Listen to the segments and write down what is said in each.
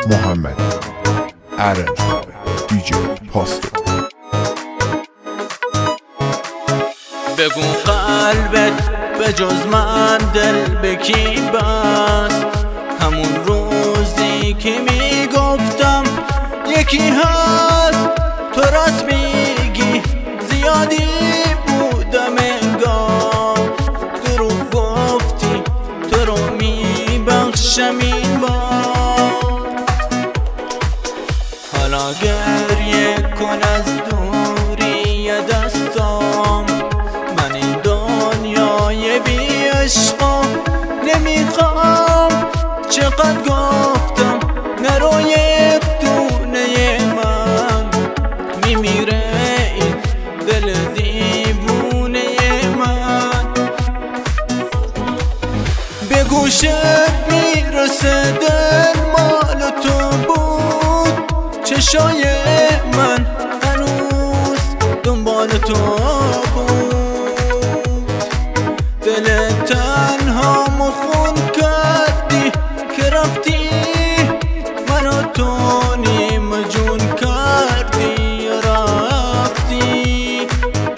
محمد عرج دیجی پاستو. بگو قلبت به جز من دل به کی بست؟ همون روزی که میگفتم یکی هست. تو راست میگی زیادی بودم انگار، دروغ گفتی تو رو میبخشم این بار. حالا گریه کن از دوری دستام، من این دنیای بی عشقا نمیخوام. چقدر گفتم نرو یک دونه من، میمیره این دل دیوونه من. به گوشت میرسه دل مال تو بود، چشای من هنوز دنبال تو بود. دل تنها مخون کردی که رفتی، منو تو نیم جون کردی و رفتی.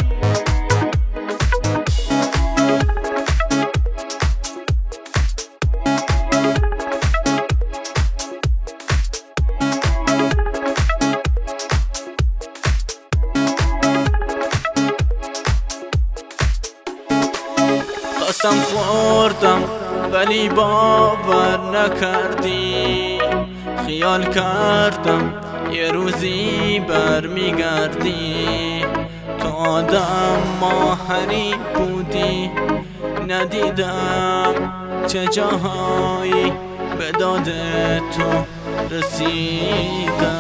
قسم خوردم ولی باور نکردی، خیال کردم یه روزی برمیگردی. تو آدم ماهری بودی، ندیدم چه جاهایی به داد تو رسیدم.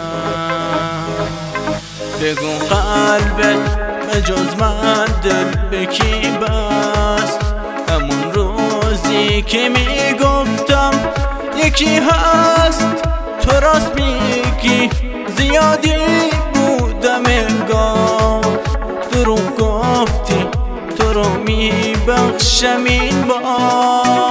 بگو قلبت به جز من دل به کی بست؟ همون روزی که میگفتم یکی هست. تو راست میگی زیادی بودم انگار، دروغ گفتی تو رو میبخشم این بار.